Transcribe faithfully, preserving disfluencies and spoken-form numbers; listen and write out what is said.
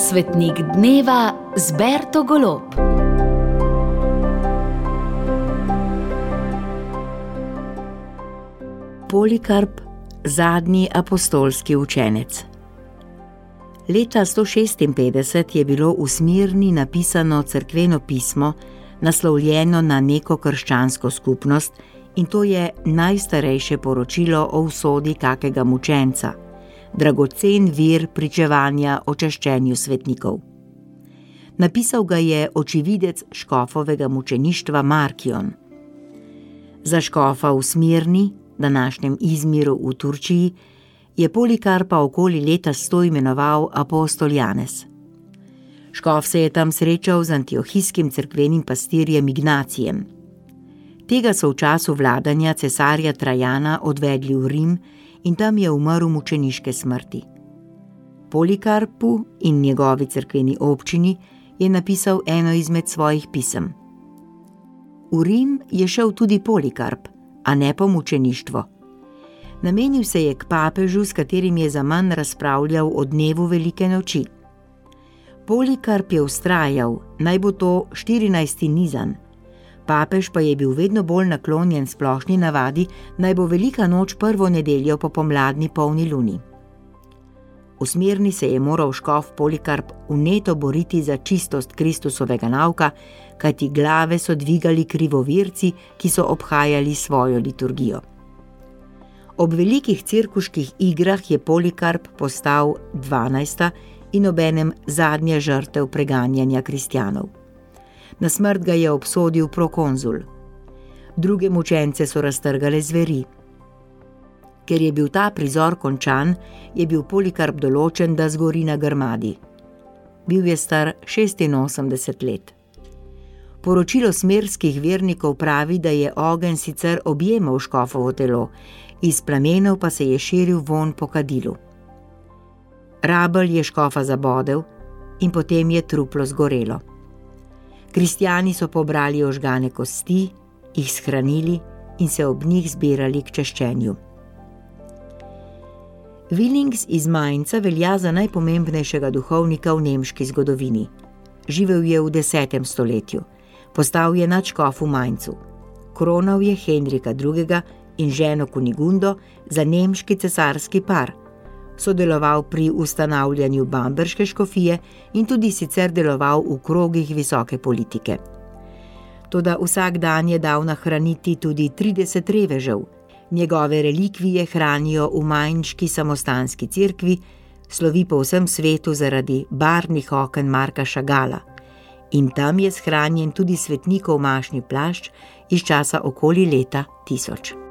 Svetnik dneva z Berto Golob. Polikarp, zadnji apostolski učenec. Leta sto šestinpetdeset je bilo v Smirni napisano cerkveno pismo, naslovljeno na neko krščansko skupnost, in to je najstarejše poročilo o usodi kakega mučenca, dragocen vir pričevanja o čaščenju svetnikov. Napisal ga je očividec škofovega mučeništva Markion. Za škofa v Smirni, današnjem Izmiru v Turčiji, je Polikarpa okoli leta sto imenoval apostol Janez. Škof se je tam srečal z antiohijskim cerkvenim pastirjem Ignacijem. Tega so v času vladanja cesarja Trajana odvedli v Rim in tam je umrl mučeniške smrti. Polikarpu in njegovi cerkveni občini je napisal eno izmed svojih pisem. V Rim je šel tudi Polikarp, a ne po mučeništvo. Namenil se je k papežu, s katerim je zaman razpravljal o dnevu velike noči. Polikarp je vztrajal, naj bo to štirinajsti nizan. Papež pa je bil vedno bolj naklonjen splošni navadi, naj bo velika noč prvo nedeljo po pomladni polni luni. V Smirni se je moral škof Polikarp vneto boriti za čistost Kristusovega nauka, kajti glave so dvigali krivovirci, ki so obhajali svojo liturgijo. Ob velikih cirkuških igrah je Polikarp postal dvanajsta in obenem zadnja žrtev preganjanja kristjanov. Na smrt ga je obsodil prokonzul. Druge mučence so raztrgale zveri. Ker je bil ta prizor končan, je bil Polikarp določen, da zgori na grmadi. Bil je star šestinosemdeset let. Poročilo smirskih vernikov pravi, da je ogenj sicer objemal škofovo telo, iz plamenov pa se je širil vonj po kadilu. Rabelj je škofa zabodel in potem je truplo zgorelo. Kristjani so pobrali ožgane kosti, jih shranili in se ob njih zbirali k čaščenju. Villings iz Mainza velja za najpomembnejšega duhovnika v nemški zgodovini. Živel je v desetem stoletju. Postal je nadškof v Mainzu. Kronal je Henrika drugega in ženo Kunigundo za nemški cesarski par. Sodeloval pri ustanavljanju bamberške škofije in tudi sicer deloval v krogih visoke politike. Toda vsak dan je dal nahraniti tudi trideset revežev. Njegove relikvije hranijo v mainški samostanski cerkvi, slovi po vsem svetu zaradi barvnih oken Marka Šagala. In tam je shranjen tudi svetnikov mašni plašč iz časa okoli leta tisoč.